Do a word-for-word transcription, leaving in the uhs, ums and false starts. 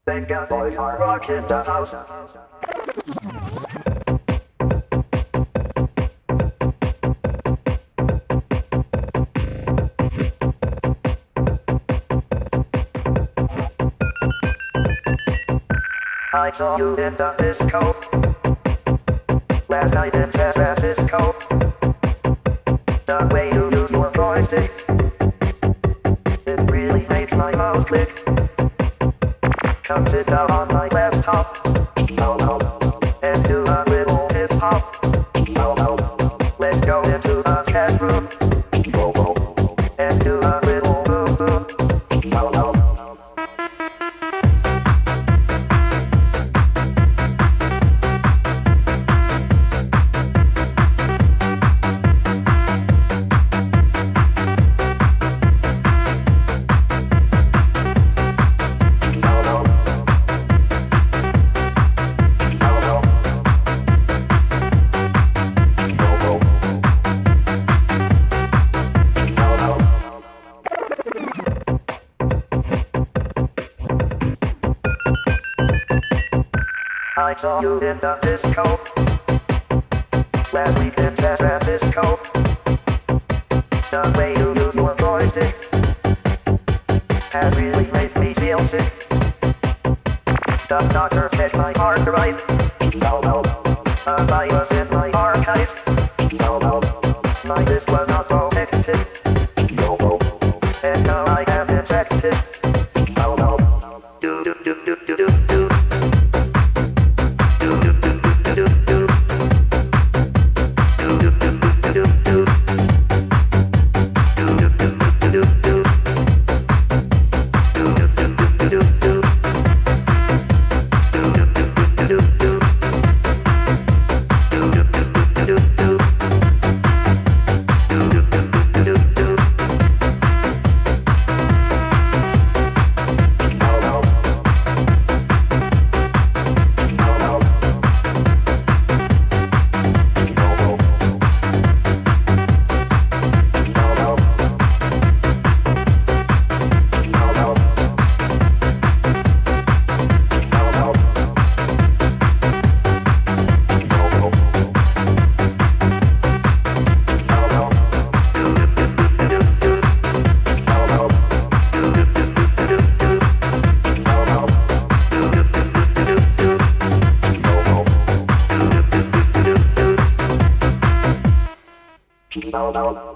Venga boys are rocking the house. I saw you in the disco last night in San Francisco. The way you use your joystick, it really makes my mouse click. Come sit down on my laptop and do a little hip hop. Let's go into a chat room and do a little boom boom. I saw you in the disco last week in San Francisco. The way you use your joystick has really made me feel sick. The doctor checked my heart right. A virus in my archive. My disc was not protected, and now I am infected. Do do do do do do do. No, no, no.